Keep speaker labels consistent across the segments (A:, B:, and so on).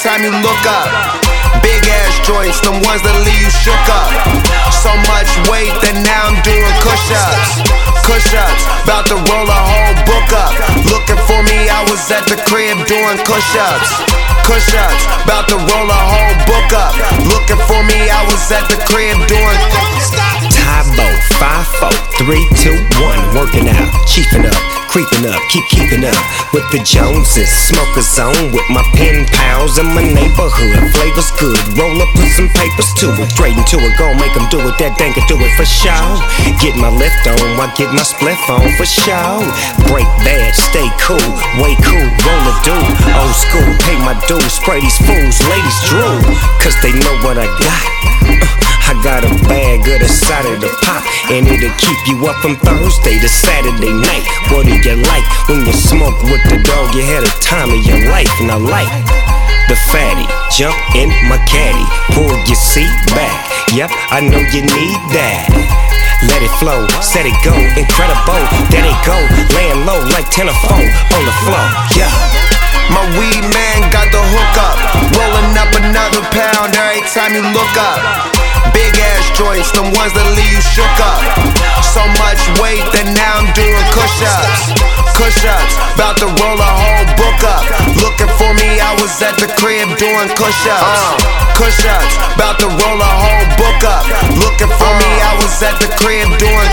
A: time you look up. Big ass joints, them ones that leave you shook up. So much weight that now I'm doing push-ups. Push-ups, bout to roll a whole book up. Looking for me, I was at the crib doing push-ups. Push-ups, bout to roll a whole book up. Looking for me, I was at the crib doing
B: Tybo, 5, 4, 3, 2, 1, working out, chiefing up, creeping up, keeping up with the Joneses. Smoke a zone with my pen pals in my neighborhood. Flavors good, roll up, put some papers to it. Straight into it, gon' make them do it, that dang can do it for show. Get my lift on, I get my spliff on for show. Break bad, stay cool, way cool, roll a dude. Old school, pay my dues, spray these fools, ladies drool, cause they know what I got. I got a bag of the side of the pop, and it'll keep you up from Thursday to Saturday night. What do you like when you smoke with the dog? You had a time of your life, and I like the fatty. Jump in my caddy, pull your seat back. Yep, I know you need that. Let it flow, set it go, incredible. There they go, laying low like 10 or 4 on the floor. Yeah.
A: My weed man got the hook up, rolling up another pound every time you look up. Big ass joints, them ones that leave you shook up. So much weight that now I'm doing push-ups. Push-ups, bout to roll a whole book up. Looking for me, I was at the crib doing push-ups. Push-ups, bout to roll a whole book up. Looking for me, I was at the crib doing.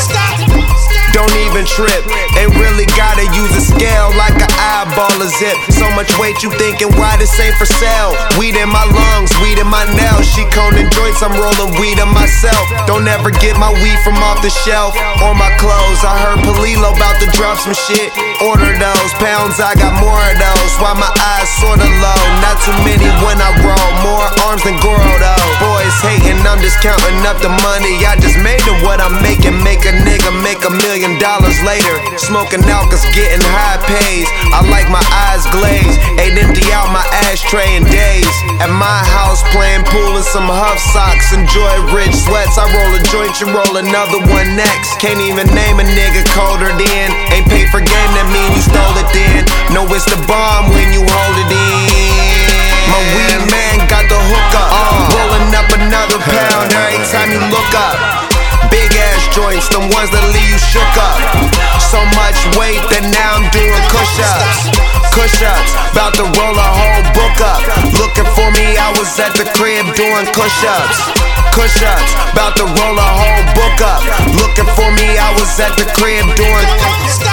A: Don't even trip, ain't really gotta use a scale like an eyeball a zip. So much weight you thinking why this ain't for sale. Weed in my lungs, weed in my nails. She coning joints, I'm rolling weed on myself. Don't ever get my weed from off the shelf or my clothes. I heard Palilo about to drop some shit. Order those pounds, I got more of those. Why my eyes sorta low, not too many when I roll. More arms than Goro though. Boys hating, I'm just counting up the money. I just made it what I'm making. Make a nigga make $1 million later. Smoking out cause getting high pays. I like my eyes glazed. Ain't empty out my ashtray in days. At my house playing pool in some Huff socks. Enjoy rich sweats. I roll a joint, you roll another one next. Can't even name a nigga colder than. Ain't paid for game, that mean you stole it then. No, it's the bomb when you hold it in. My weed man got the hook up, rolling up another pound every time you look up. Big ass joints, them ones that leave you shook up. So much weight that now I'm doing push-ups. Push-ups, bout to roll a whole book up. Looking for me, I was at the crib doing push-ups. Push-ups, bout to roll a whole book up. Looking for me, I was at the crib doing